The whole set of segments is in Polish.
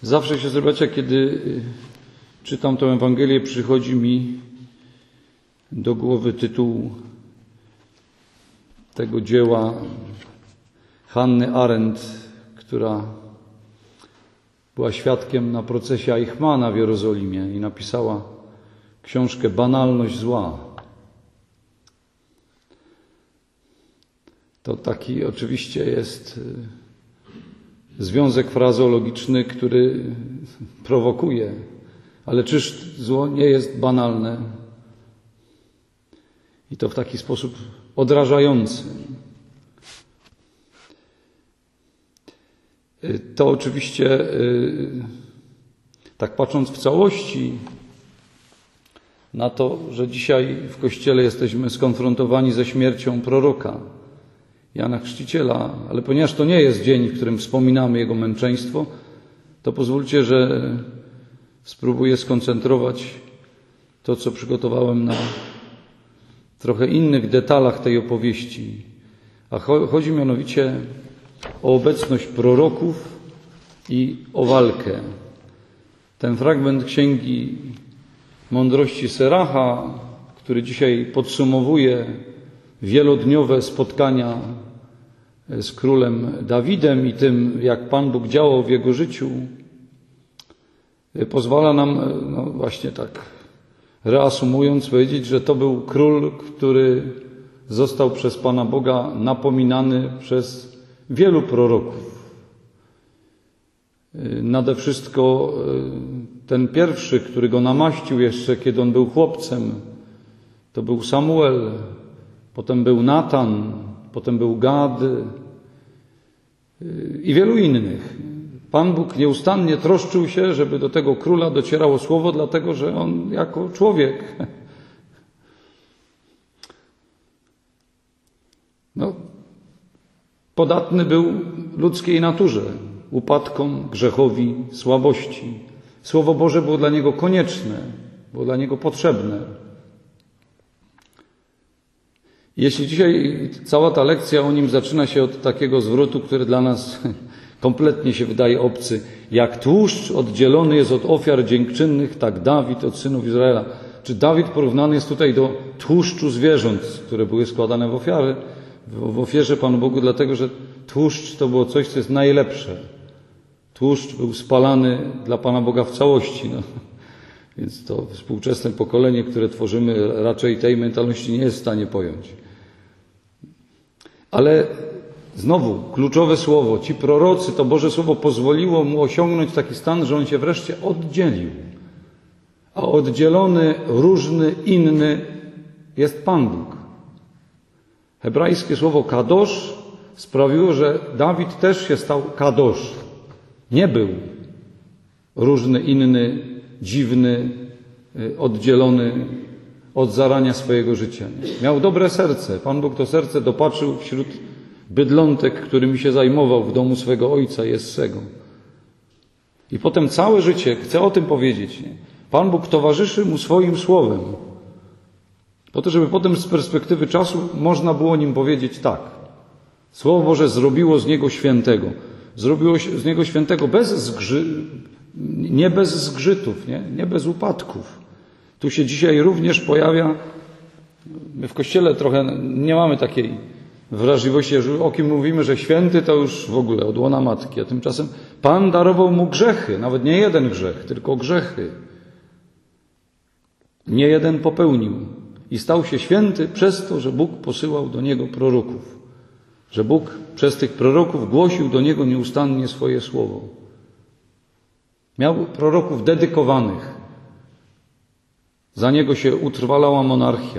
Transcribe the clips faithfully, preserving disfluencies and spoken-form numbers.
Zawsze, siostry bracia, kiedy czytam tę Ewangelię, przychodzi mi do głowy tytuł tego dzieła Hanny Arendt, która była świadkiem na procesie Eichmana w Jerozolimie i napisała książkę Banalność zła. To taki oczywiście jest związek frazeologiczny, który prowokuje. Ale czyż zło nie jest banalne? I to w taki sposób odrażający. To oczywiście, tak patrząc w całości na to, że dzisiaj w Kościele jesteśmy skonfrontowani ze śmiercią proroka Jana Chrzciciela, ale ponieważ to nie jest dzień, w którym wspominamy jego męczeństwo, to pozwólcie, że spróbuję skoncentrować to, co przygotowałem, na trochę innych detalach tej opowieści. A chodzi mianowicie o obecność proroków i o walkę. Ten fragment Księgi Mądrości Seracha, który dzisiaj podsumowuje wielodniowe spotkania z królem Dawidem i tym, jak Pan Bóg działał w jego życiu, pozwala nam, no właśnie tak reasumując, powiedzieć, że to był król, który został przez Pana Boga napominany przez wielu proroków. Nade wszystko ten pierwszy, który go namaścił jeszcze, kiedy on był chłopcem, to był Samuel, potem był Natan, potem był Gad i wielu innych. Pan Bóg nieustannie troszczył się, żeby do tego króla docierało słowo, dlatego że on jako człowiek no, podatny był ludzkiej naturze, upadkom, grzechowi, słabości. Słowo Boże było dla niego konieczne, było dla niego potrzebne. Jeśli dzisiaj cała ta lekcja o nim zaczyna się od takiego zwrotu, który dla nas kompletnie się wydaje obcy. Jak tłuszcz oddzielony jest od ofiar dziękczynnych, tak Dawid od synów Izraela. Czy Dawid porównany jest tutaj do tłuszczu zwierząt, które były składane w ofiary, w ofierze Panu Bogu, dlatego że tłuszcz to było coś, co jest najlepsze. Tłuszcz był spalany dla Pana Boga w całości. No. Więc to współczesne pokolenie, które tworzymy, raczej tej mentalności nie jest w stanie pojąć. Ale znowu, kluczowe słowo, ci prorocy, to Boże Słowo pozwoliło mu osiągnąć taki stan, że on się wreszcie oddzielił. A oddzielony, różny, inny jest Pan Bóg. Hebrajskie słowo kadosz sprawiło, że Dawid też się stał kadosz. Nie był różny, inny, dziwny, oddzielony od zarania swojego życia. Miał dobre serce. Pan Bóg to serce dopatrzył wśród bydlątek, którymi się zajmował w domu swego ojca Jessego. I potem całe życie, chcę o tym powiedzieć, nie? Pan Bóg towarzyszy mu swoim słowem. Po to, żeby potem z perspektywy czasu można było nim powiedzieć tak. Słowo Boże zrobiło z niego świętego. Zrobiło z niego świętego bez zgrzy... nie bez zgrzytów, nie? nie bez upadków. Tu się dzisiaj również pojawia, my w Kościele trochę nie mamy takiej wrażliwości, że o kim mówimy, że święty to już w ogóle od łona matki, a tymczasem Pan darował mu grzechy, nawet nie jeden grzech, tylko grzechy. Nie jeden popełnił i stał się święty przez to, że Bóg posyłał do niego proroków, że Bóg przez tych proroków głosił do niego nieustannie swoje słowo. Miał proroków dedykowanych. Za niego się utrwalała monarchia.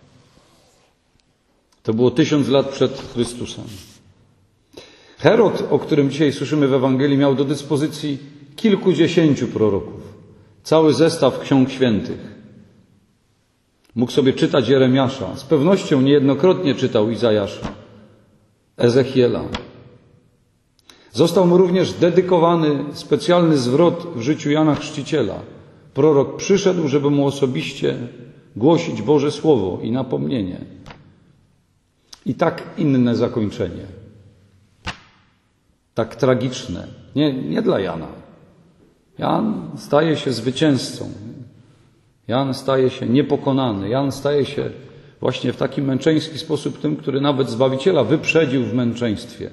To było tysiąc lat przed Chrystusem. Herod, o którym dzisiaj słyszymy w Ewangelii, miał do dyspozycji kilkudziesięciu proroków. Cały zestaw ksiąg świętych. Mógł sobie czytać Jeremiasza. Z pewnością niejednokrotnie czytał Izajasza, Ezechiela. Został mu również dedykowany specjalny zwrot w życiu Jana Chrzciciela. Prorok przyszedł, żeby mu osobiście głosić Boże Słowo i napomnienie. I tak inne zakończenie. Tak tragiczne. Nie, nie dla Jana. Jan staje się zwycięzcą. Jan staje się niepokonany. Jan staje się właśnie w taki męczeński sposób tym, który nawet Zbawiciela wyprzedził w męczeństwie.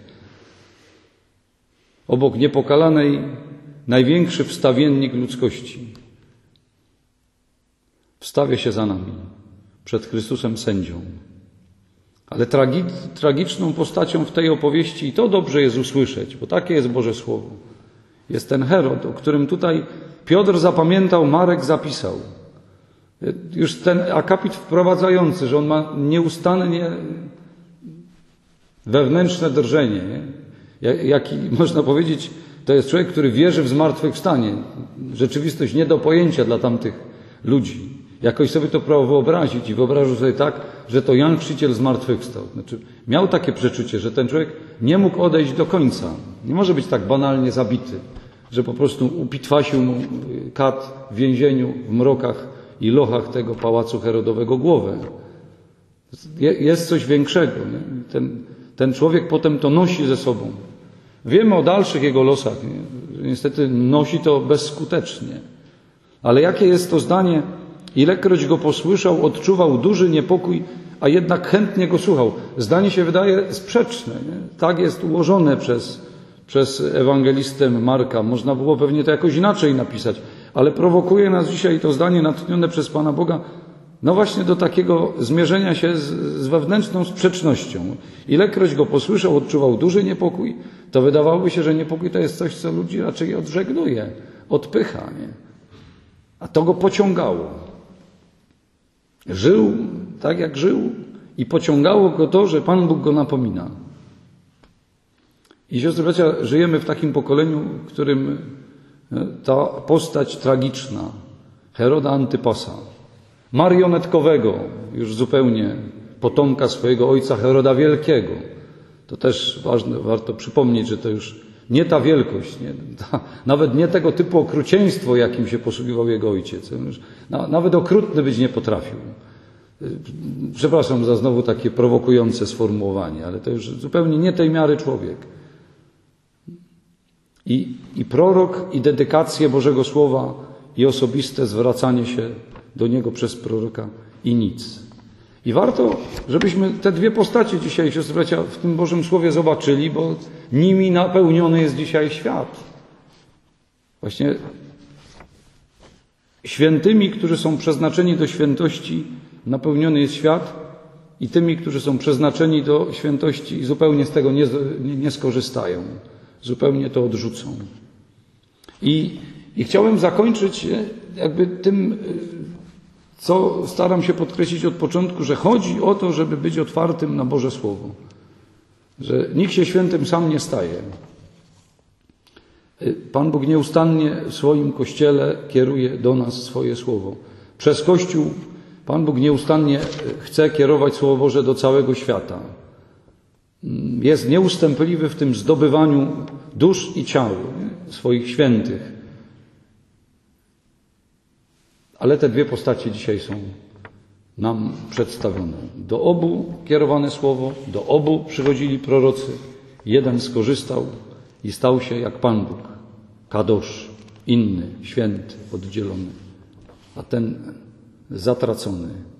Obok niepokalanej największy wstawiennik ludzkości wstawia się za nami przed Chrystusem sędzią. Ale tragi, tragiczną postacią w tej opowieści, i to dobrze jest usłyszeć, bo takie jest Boże Słowo, jest ten Herod, o którym tutaj Piotr zapamiętał, Marek zapisał. Już ten akapit wprowadzający, że on ma nieustannie wewnętrzne drżenie. Nie? Jaki, można powiedzieć, to jest człowiek, który wierzy w zmartwychwstanie. Rzeczywistość nie do pojęcia dla tamtych ludzi. Jakoś sobie to próbował wyobrazić i wyobraził sobie tak, że to Jan Chrzciciel zmartwychwstał. Znaczy, miał takie przeczucie, że ten człowiek nie mógł odejść do końca. Nie może być tak banalnie zabity, że po prostu upitwasił mu kat w więzieniu, w mrokach i lochach tego pałacu Herodowego głowę. Jest coś większego. Nie? Ten, ten człowiek potem to nosi ze sobą. Wiemy o dalszych jego losach. Nie? Niestety nosi to bezskutecznie. Ale jakie jest to zdanie? Ilekroć go posłyszał, odczuwał duży niepokój, a jednak chętnie go słuchał. Zdanie się wydaje sprzeczne. Nie? Tak jest ułożone przez, przez ewangelistę Marka. Można było pewnie to jakoś inaczej napisać. Ale prowokuje nas dzisiaj to zdanie natchnione przez Pana Boga, no właśnie do takiego zmierzenia się z, z wewnętrzną sprzecznością. Ilekroć go posłyszał, odczuwał duży niepokój, to wydawałoby się, że niepokój to jest coś, co ludzi raczej odżegnuje, odpycha. Nie? A to go pociągało. Żył tak, jak żył i pociągało go to, że Pan Bóg go napomina. I siostry bracia, żyjemy w takim pokoleniu, w którym ta postać tragiczna Heroda Antypasa, marionetkowego, już zupełnie potomka swojego ojca Heroda Wielkiego. To też ważne, warto przypomnieć, że to już nie ta wielkość, nie, ta, nawet nie tego typu okrucieństwo, jakim się posługiwał jego ojciec. Już, na, nawet okrutny być nie potrafił. Przepraszam za znowu takie prowokujące sformułowanie, ale to już zupełnie nie tej miary człowiek. I, i prorok, i dedykacje Bożego Słowa, i osobiste zwracanie się do Niego przez proroka, i nic. I warto, żebyśmy te dwie postacie dzisiaj, siostry bracia, w tym Bożym Słowie zobaczyli, bo nimi napełniony jest dzisiaj świat. Właśnie świętymi, którzy są przeznaczeni do świętości, napełniony jest świat, i tymi, którzy są przeznaczeni do świętości, zupełnie z tego nie, nie, nie skorzystają. Zupełnie to odrzucą. I, I chciałem zakończyć jakby tym, co staram się podkreślić od początku, że chodzi o to, żeby być otwartym na Boże Słowo. Że nikt się świętym sam nie staje. Pan Bóg nieustannie w swoim Kościele kieruje do nas swoje Słowo. Przez Kościół Pan Bóg nieustannie chce kierować Słowo Boże do całego świata. Jest nieustępliwy w tym zdobywaniu dusz i ciał swoich świętych. Ale te dwie postacie dzisiaj są nam przedstawione. Do obu kierowane słowo, do obu przychodzili prorocy. Jeden skorzystał i stał się jak Pan Bóg, kadosz, inny, święty, oddzielony. A ten zatracony